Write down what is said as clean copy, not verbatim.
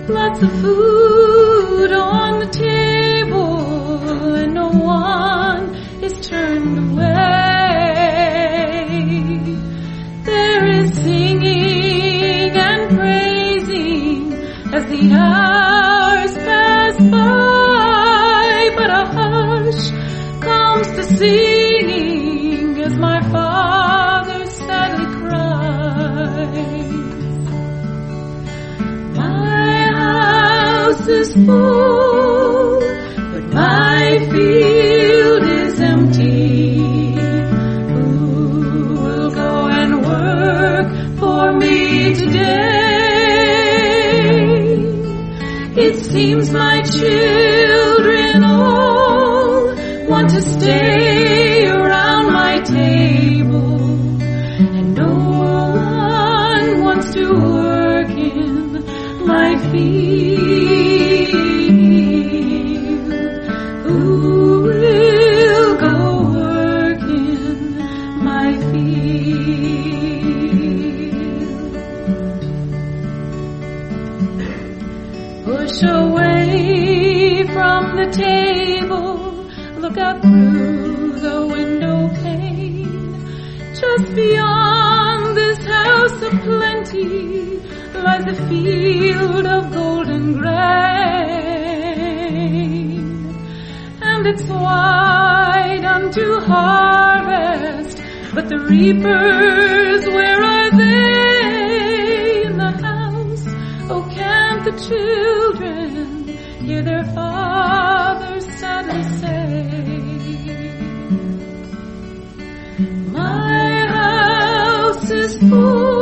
Lots of food on the table, and no one is turned away. There is singing and praising as the hours pass by, but a hush comes to singing as my father sadly cries. My house is full, but my field is empty. Who will go and work for me today? It seems my children all want to stay around my table, and no one wants to work in my field. Who will go work in my field? Push away from the table, look out through the window pane. Just beyond this house of plenty lies the field of golden grain, and it's wide unto harvest, but the reapers, where are they? In the house, oh, can't the children hear their father sadly say, my house is full,